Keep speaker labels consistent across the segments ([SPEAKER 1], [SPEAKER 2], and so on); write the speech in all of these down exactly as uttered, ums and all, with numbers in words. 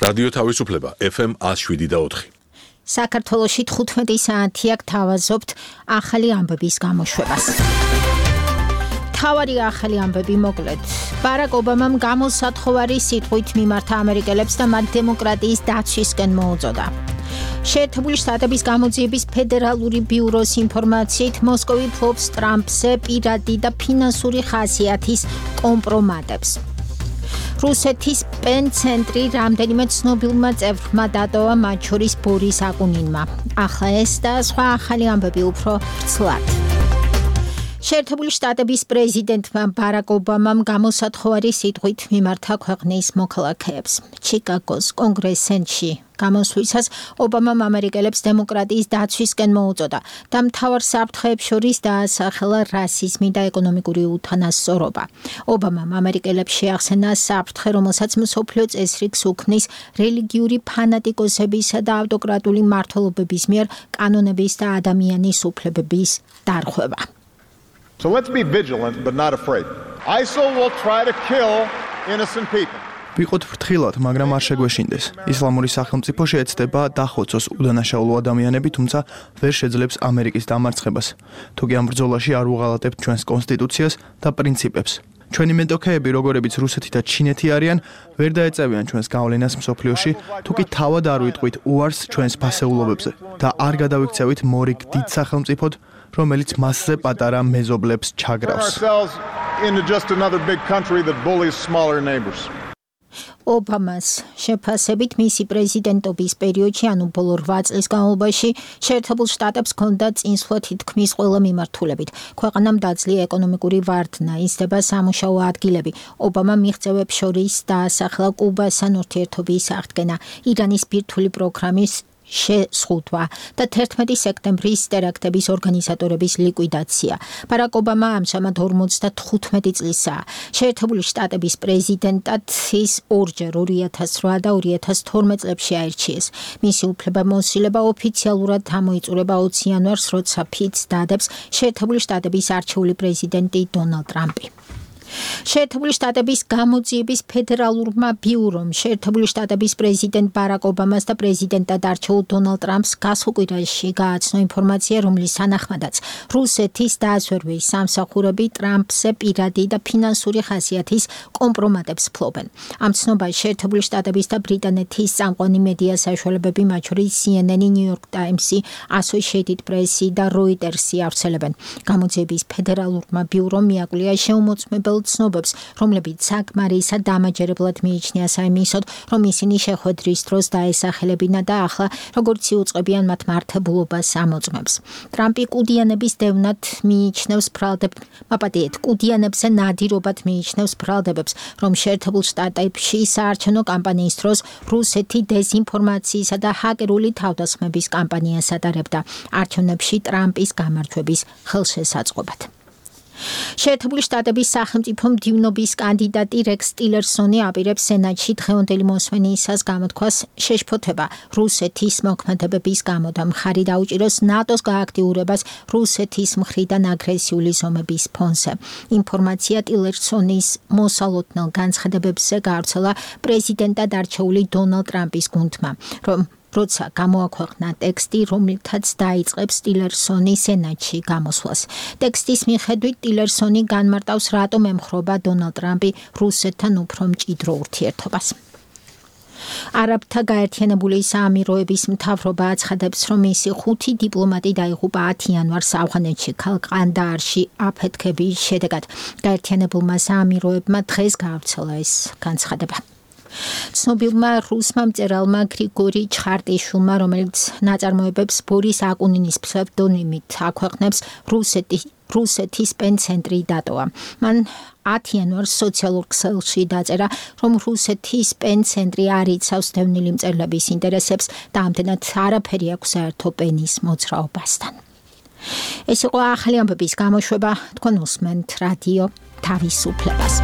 [SPEAKER 1] რადიო თავისუფლება ეფ ემ one oh seven და four.
[SPEAKER 2] საქართველოში თხუთმეტი საათია გთავაზობთ ახალი ამბების გამოშვებას. თავარი ახალი ამბები მოკლედ. ბარაკ ობამამ გამოსათხოვარი სიტყვით მიმართა ამერიკელებს და მათ დემოკრატიის დაცვისკენ მოუწოდა. შეერთებული შტატების გამოძიების ფედერალური ბიუროს ინფორმაციით მოსკოვი ფლობს ტრამპზე პირადი და ფინანსური ხასიათის კომპრომატებს. რუსეთის პენ-ცენტრი რამდენიმე ცნობილმა წევრმა დატოვა, მათ შორის ბორის აკუნინმა. ახლა ეს და სხვა ახალი ამბები უფრო ვრცლად. შეერთებული შტატების პრეზიდენტმა ბარაკ ობამამ გამოსათხოვარი სიტყვით მიმართა ქვეყნის მოქალაქეებს. ჩიკაგოს კონგრეს-ცენტრში გამოსვლისას ობამამ ამერიკელებს დემოკრატიის დაცვისკენ მოუწოდა და მთავარ საფრთხეებს შორის დაასახელა რასიზმი და ეკონომიკური უთანასწორობა. ობამამ ამერიკელებს შეახსენა საფრთხე, რომელსაც მსოფლიო წესრიგს უქმნის რელიგიური ფანატიკოსებისა და ავტოკრატული მმართველობების მიერ კანონების და ადამიანის უფლებების დარღვევა.
[SPEAKER 3] So let's be vigilant but not afraid. I S I L will try to kill innocent people.
[SPEAKER 4] ვიყოთ ფრთხილად, მაგრამ არ შეგვეშინდეს. ისლამური სახელმწიფო შეეცდება დახოცოს უდანაშაულო ადამიანები, თუმცა ვერ შეძლებს ამერიკის დამარცხებას. თუ კი ამ ბრძოლაში არ უღალატებთ ჩვენს კონსტიტუციას და პრინციპებს. ჩვენი მეტოქეები, როგორებიც რუსეთი და ჩინეთი არიან, ვერ დაეწევიან ჩვენს გავლენას მსოფლიოში, თუ კი თავად არ ვიტყვით უარს ჩვენს ფასეულობებზე და არ გადავიქცევით მორიგ დიდ სახელმწიფოდ, რომელიც მასზე პატარა მეზობლებს ჩაგრავს.
[SPEAKER 2] ობამას შეფასებით მისი პრეზიდენტობის პერიოდში, ანუ ბოლო რვა წლის განმავლობაში, შეერთებულ შტატებს ჰქონდა წინსვლა თითქმის ყველა მიმართულებით. ქვეყანამ დაძლია ეკონომიკური ვარდნა, იზრდება სამუშაო ადგილები. ობამა მიღწევებს შორის დაასახელა კუბასთან ურთიერთობის აღდგენა, ირანის ბირთვული პროგრამის შეზღუდვა და თერთმეტი სექტემბრის ტერაქტების ორგანიზატორების ლიკვიდაცია. ბარაკ ობამა ამჟამად ორმოცდათხუთმეტი წლისაა. შეერთებული შტატების პრეზიდენტად ის ორჯერ ორი ათას რვა და ორი ათას თორმეტ წლებში აირჩიეს. მისი უფლებამოსილება ოფიციალურად ამოიწურება ოცი იანვარს, როცა ფიცს დადებს შეერთებული შტატების არჩეული პრეზიდენტი დონალდ ტრამპი. შეერთებული შტატების გამოძიების ფედერალურმა ბიურომ შეერთებული შტატების პრეზიდენტ ბარაკ ობამას და პრეზიდენტად არჩეულ დონალდ ტრამპს გასულ კვირაში გააცნო ინფორმაცია, რომლის თანახმადაც რუსეთის დაზვერვის სამსახურები ტრამპზე პირადი და ფინანსური ხასიათის კომპრომატებს ფლობენ. ამ ცნობას შეერთებული შტატების და ბრიტანეთის წამყვანი მედია საშუალებები, მათ შორის სი ენ ენ, ნიუ-იორკ ტაიმსი, ასოციეიტედ პრესი და როიტერსი ავრცელებენ. გამოძიების ფედერალურმა ბიურომ მიაკვლია შეუმოწმებელ ცნობებს, რომლებიც საკმარისად დამაჯერებლად მიიჩნია საიმისოდ, რომ ისინი შეხვედრის დროს დაესახელებინა და ახლა როგორც იუწყებიან მათ მართებულობას ამოწმებს. ტრამპი კუდიანების დევნად მიიჩნევს ბრალდებებს, მაპატიეთ, კუდიანებზე ნადირობად მიიჩნევს ბრალდებებს, რომ შეერთებულ შტატებში საარჩევნო კამპანიის დროს რუსეთი დეზინფორმაციისა და ჰაკერული თავდასხმების კამპანიას ატარებდა არჩევნებში ტრამპის გამარჯვების ხელშესაწყობად. შეერთებული შტატების სახელმწიფო მდივნობის კანდიდატი რექს ტილერსონი აპირებს სენატში დღევანდელი მოსვენისას გამოთქვას შეშფოთება რუსეთის მოქმედებების გამო და მხარი დაუჭიროს ნატოს გააქტიურებას რუსეთის მხრიდან აგრესიული ზომების ფონზე. ინფორმაცია ტილერსონის მოსალოდნელ განცხადებებზე გავრცელა პრეზიდენტად არჩეული დონალდ ტრამპის გუნდმა, რომ როცა გამოაქვეყნა ტექსტი, რომლითაც დაიწყებს ტილერსონი სენატში გამოსვლას. ტექსტის მიხედვით ტილერსონი განმარტავს, რატომ ემხრობა დონალდ ტრამპი რუსეთთან უფრო მჭიდრო ურთიერთობას. არაბთა გაერთიანებული საამიროების მთავრობა აცხადებს, რომ მისი ხუთი დიპლომატი დაიღუპა ათი იანვარს ავღანეთში ქალ ყანდაარში აფეთქების შედეგად. გაერთიანებულმა საამიროებმა დღეს გაავრცელა ეს განცხადება. ცნობილმა რუსმა მწერალმა გრიგორი ჩხარტიშვილმა, რომელიც ნაწარმოებებს ბორის აკუნინის ფსევდონიმით აქვეყნებს, რუსეთი რუსეთის პენ-ცენტრი დატოვა. მან ათი იანვარს სოციალურ ქსელში დაწერა, რომ რუსეთის პენ-ცენტრი არ იცავს დევნილი მწერლების ინტერესებს და ამდენად არაფერი აქვს საერთო პენის მოძრაობასთან. ეს იყო ახალი ამბების გამოშვება, თქვენ უსმენთ რადიო თავისუფლებას.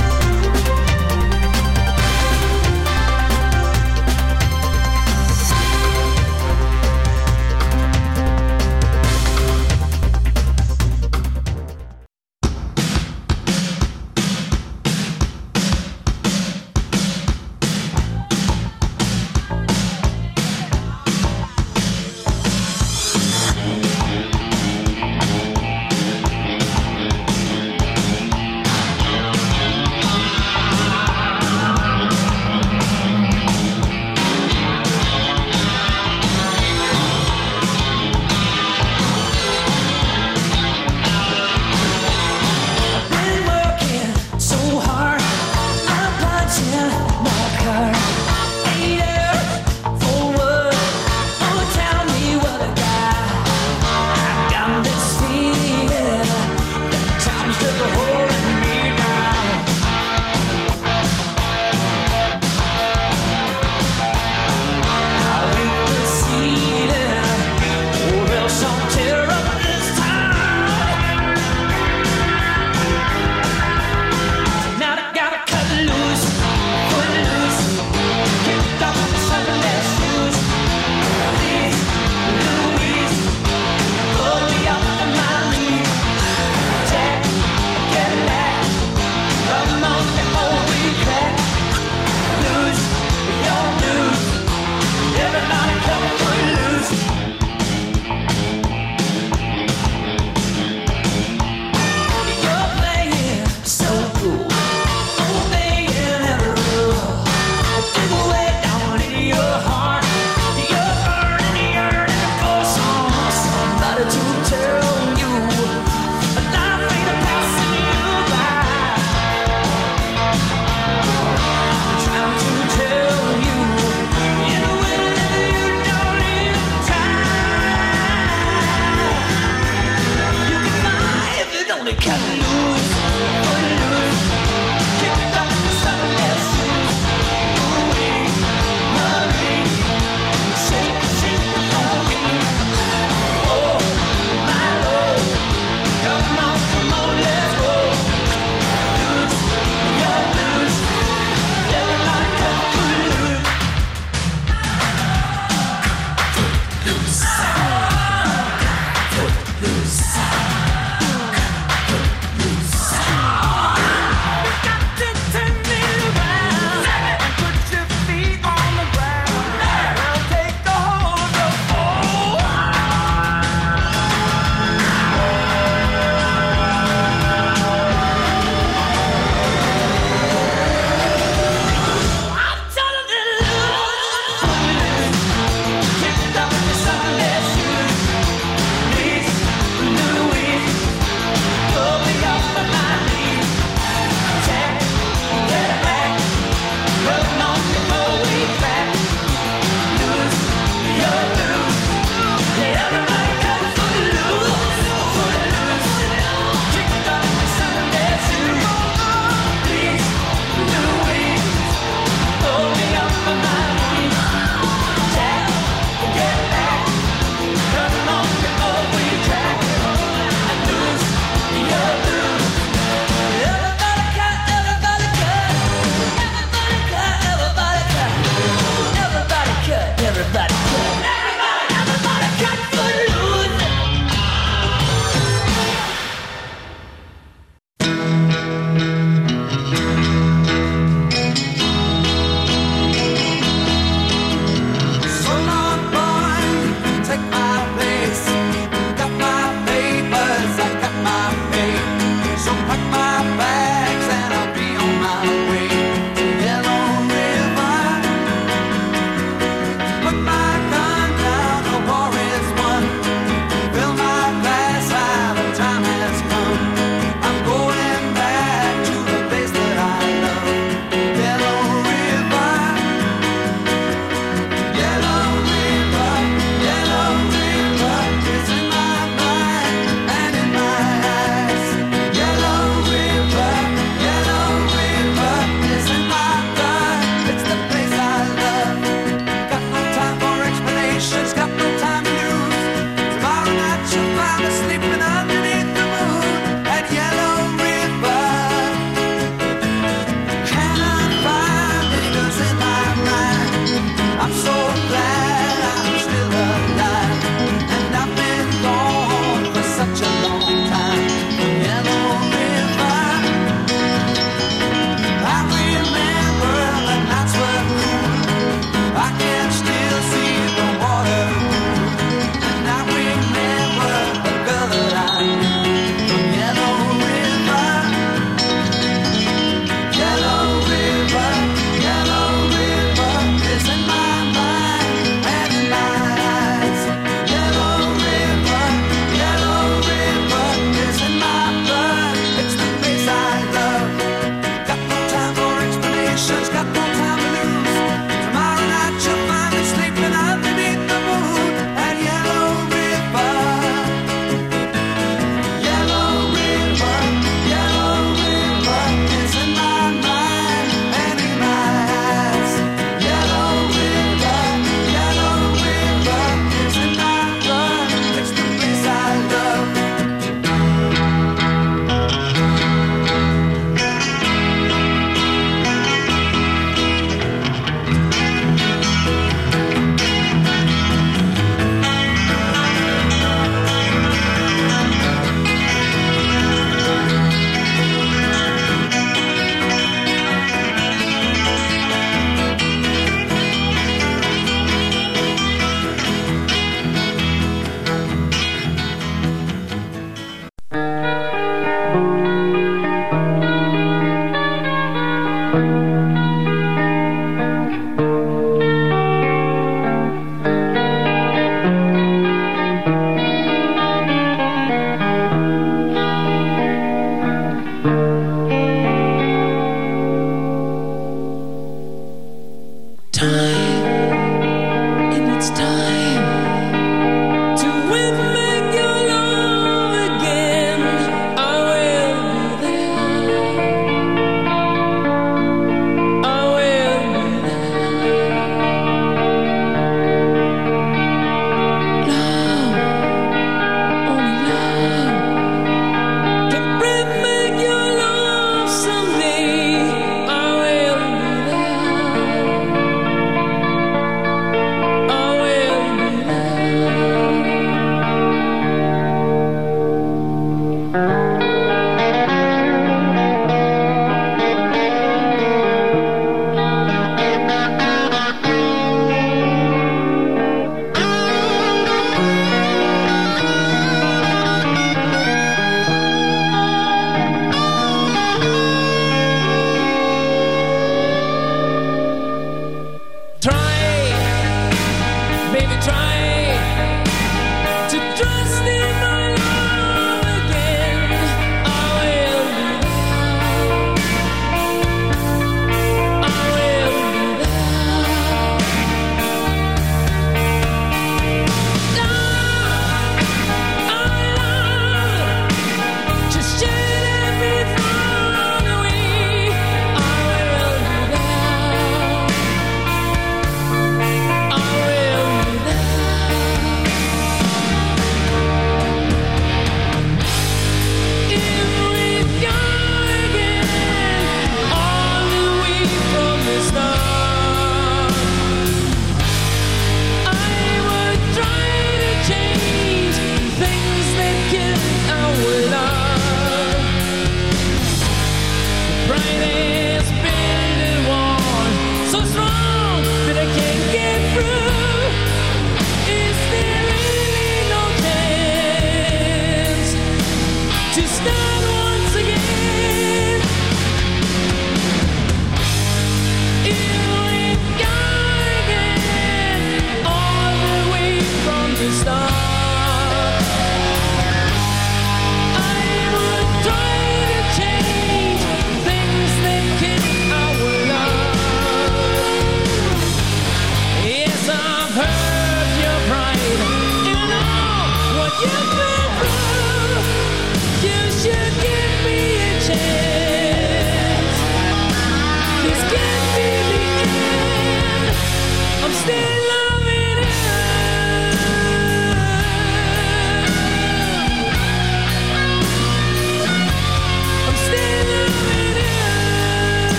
[SPEAKER 5] Loose.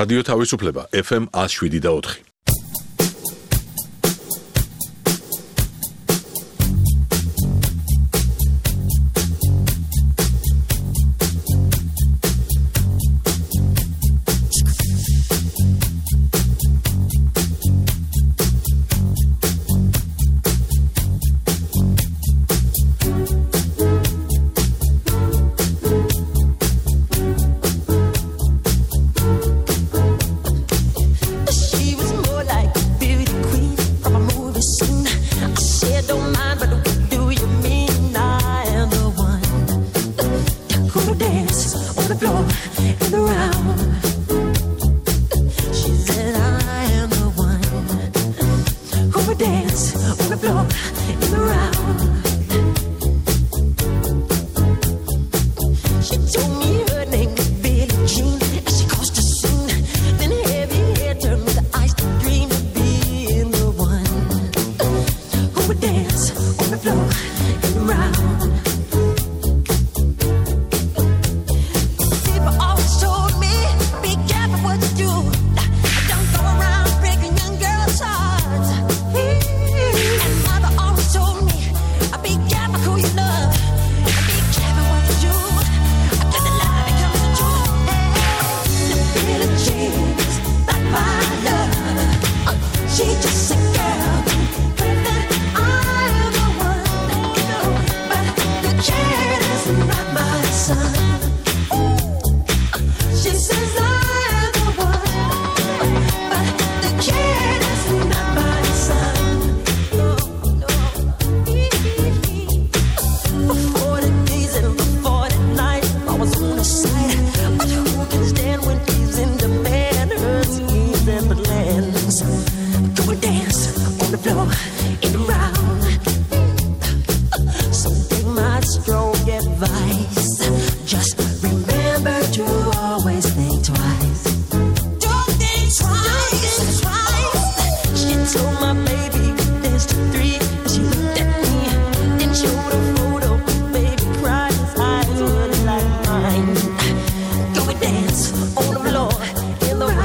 [SPEAKER 1] რადიო თავისუფლება ეფ ემ one oh seven და four.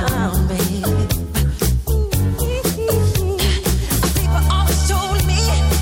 [SPEAKER 5] People always told me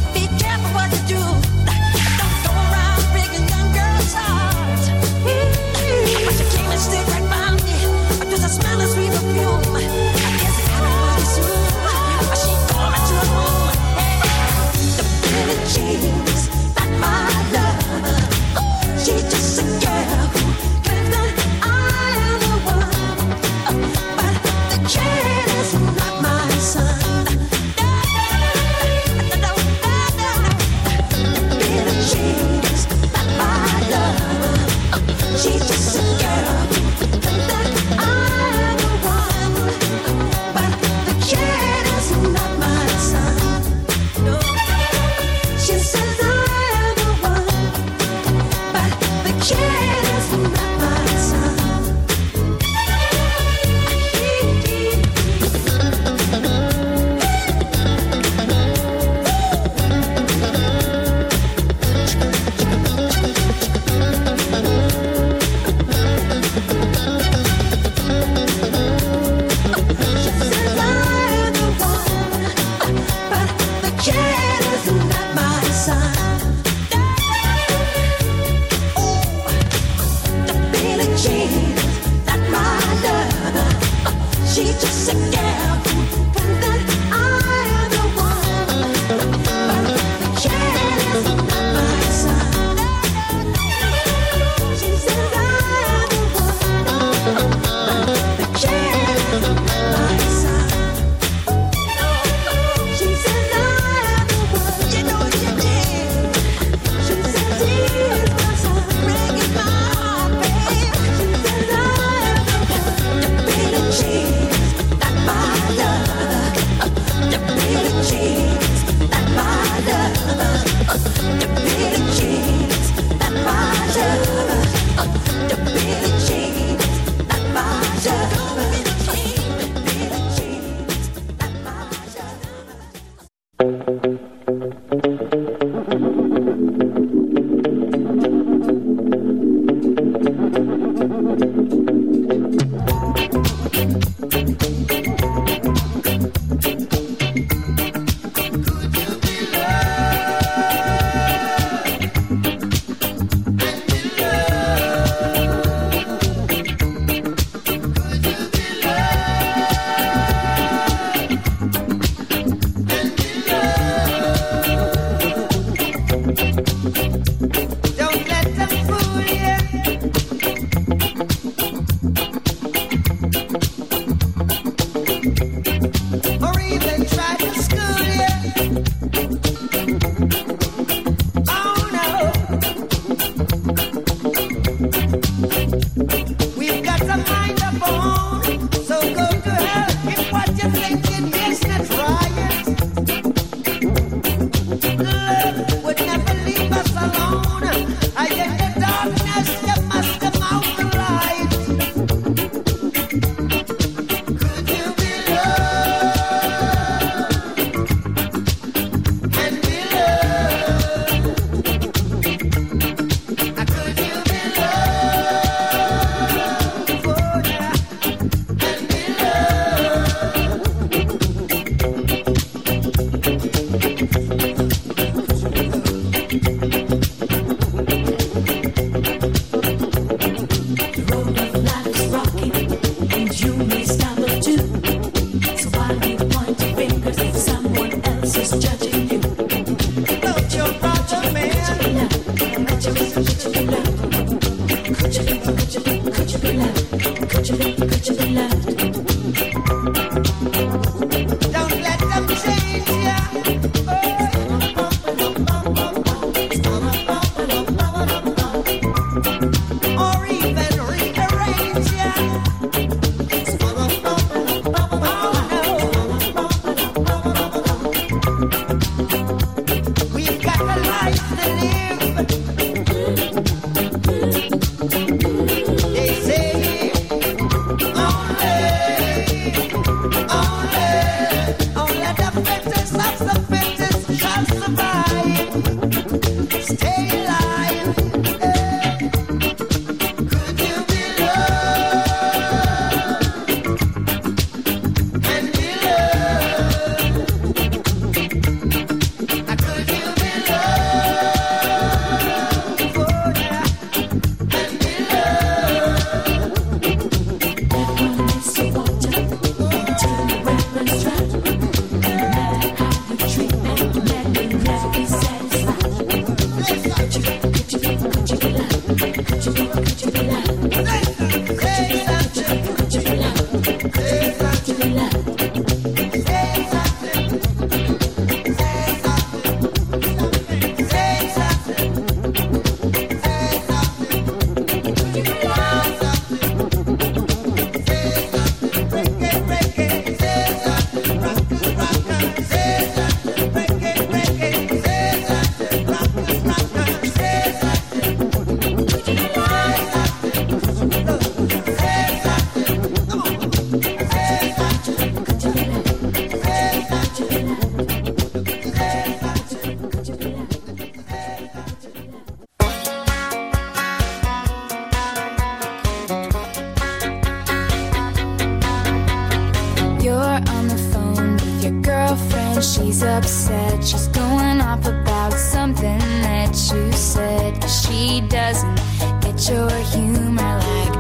[SPEAKER 5] She's upset, she's going off about something that you said. She doesn't get your humor like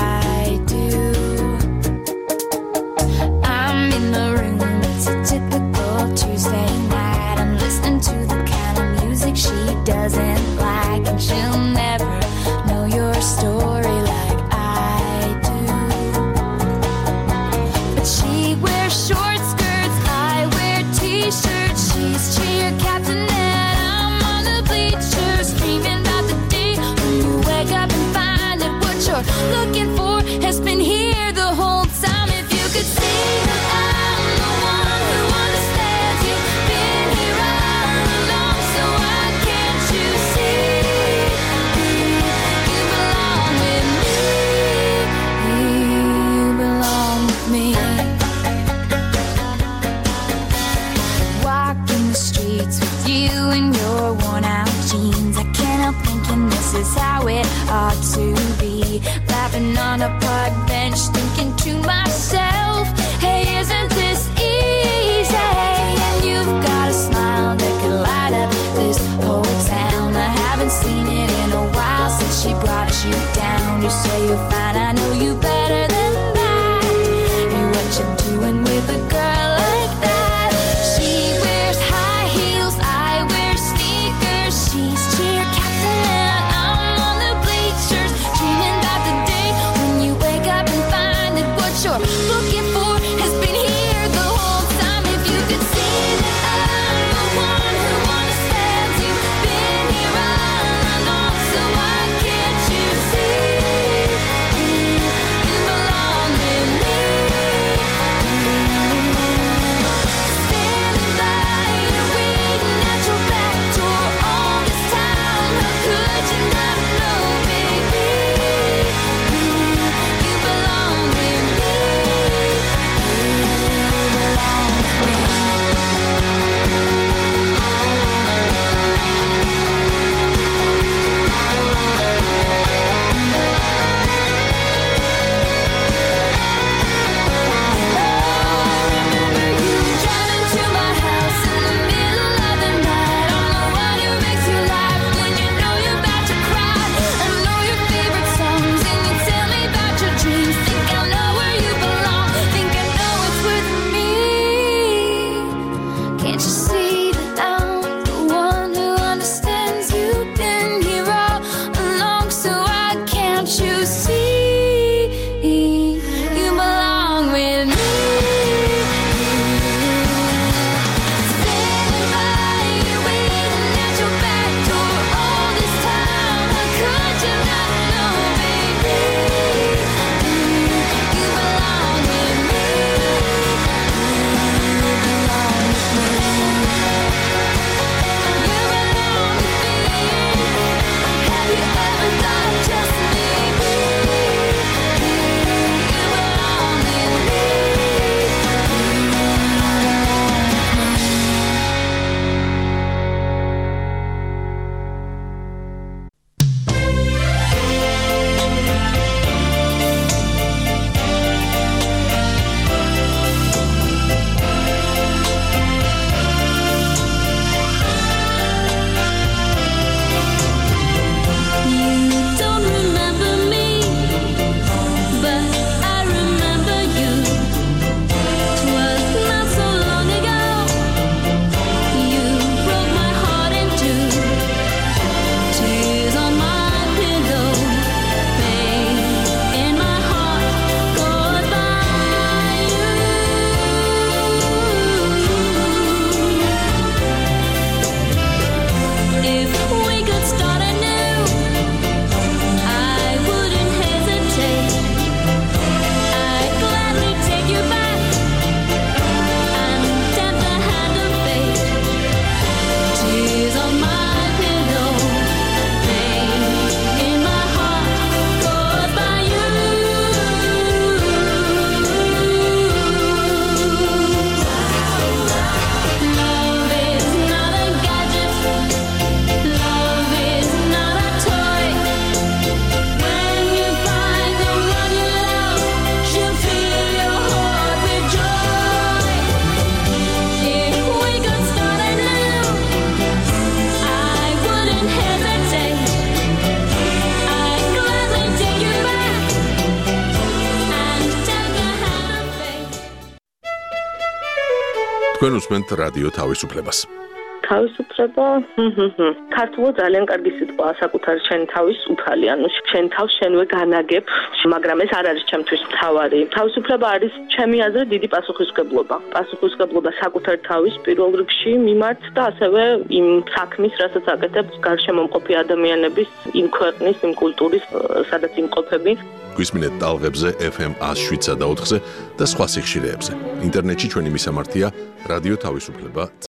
[SPEAKER 5] I do. I'm in the room, it's a typical Tuesday night. I'm listening to the kind of music she doesn't like, and she'll never know your story like I do. But she wears short skirts, I wear t-shirts. She's cheer captain and I'm on the bleachers, dreaming about the day when you wake up and find that what you're looking for has been here the whole time. If you could see that I'm the one who understands you, been here all along, so why can't you see you belong with me? You belong with me. Walking the streets with you in your worn out jeans, I can't help thinking this is how it ought to be. Laughing on a park bench, thinking to myself, hey, isn't this easy? And you've got a smile that could light up this whole town. I haven't seen it in a while since she brought you down. You say you're fine, I know you better than that. Hey, what you doing with a girl like that? She wears high heels, I wear sneakers. She's cheer captain and I'm on the bleachers, dreaming about the day when you wake up and find that what you're looking for has been here the whole time. If you could see that I'm the one who understands you, been here all along, so why can't you see you belong with me?
[SPEAKER 1] თქვენ უსმენთ რადიო თავისუფლებას.
[SPEAKER 6] თავისუფლება, ქართულად ძალიან კარგი სიტყვა, საკუთარი შენი თავის უფალი, ანუ შენ თავს შენვე განაგებ, მაგრამ ეს არ არის ჩემთვის მთავარი. თავისუფლება არის ჩემი აზრით დიდი პასუხისმგებლობა. პასუხისმგებლობა საკუთარი თავის პირველ რიგში მიმართ და ასევე იმ საქმის, რასაც აკეთებს გარშემო მყოფი ადამიანების, იმ ქვეყნის, იმ კულტურის, სადაც იმყოფები.
[SPEAKER 1] გვისმინეთ ტალღებზე ეფ ემ one oh seven და ოთხზე და სხვა სიხშირეებზე. ინტერნეტში ჩვენი მისამართია რადიო თავისუფლება